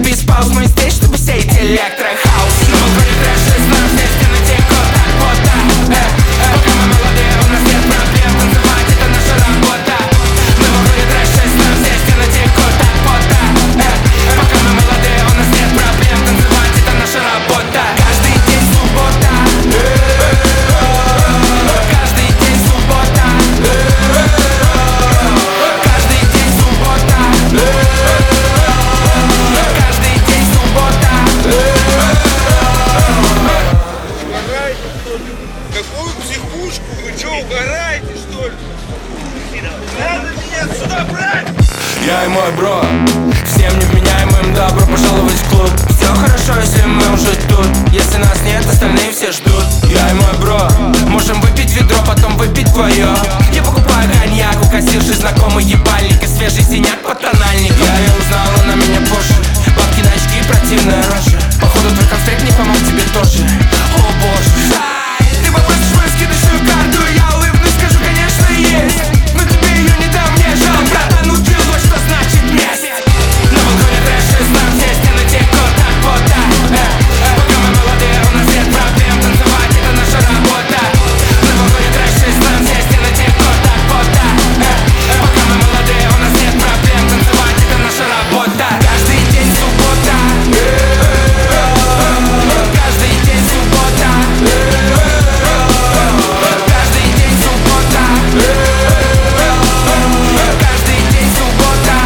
спал мой здесь, чтобы сеять электрохаус. На балконе трэш, знаю, все стены текут так вот так. Пока мы молодые, у нас нет проблем, танцевать это наша работа. На балконе трэш, знаю, все стены текут так вот так. Пока мы молодые, у нас нет проблем, танцевать это наша работа. Каждый день суббота. Каждый день суббота. Каждый день суббота. Каждый день суббота. Угораете, что ли? Какую психушку? Вы что, угораете, что ли? Надо меня сюда брать! Я и мой бро, всем невменяемым добро пожаловать в клуб. Все хорошо, если мы уже тут. Если нас нет, остальные все ждут. Я и мой бро, можем выпить ведро, потом выпить твое. Я покупаю коньяк, у кассирши знакомый ебальник и свежий синяк по тональнику. Я ее узнала, на меня позже. Бабки на очки, противная рожа. Походу твой конспект не помог тебе тоже. О боже. Ты попросишь мою скидочную карту, я улыбнусь, скажу, конечно, есть. Но тебе ее не дам, мне жалко. А ну ты вот что значит месть. На балконе трэш, знаю, все стены текут так вот так. Пока мы молодые, у нас нет проблем, танцевать это наша работа. На балконе трэш, знаю, все стены текут так вот так. Пока мы молодые, у нас нет проблем, танцевать это наша работа. Каждый день суббота. Каждый день суббота. Каждый день суббота. Каждый день суббота.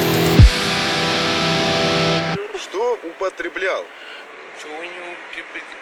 Что употреблял? Чего не употреблял?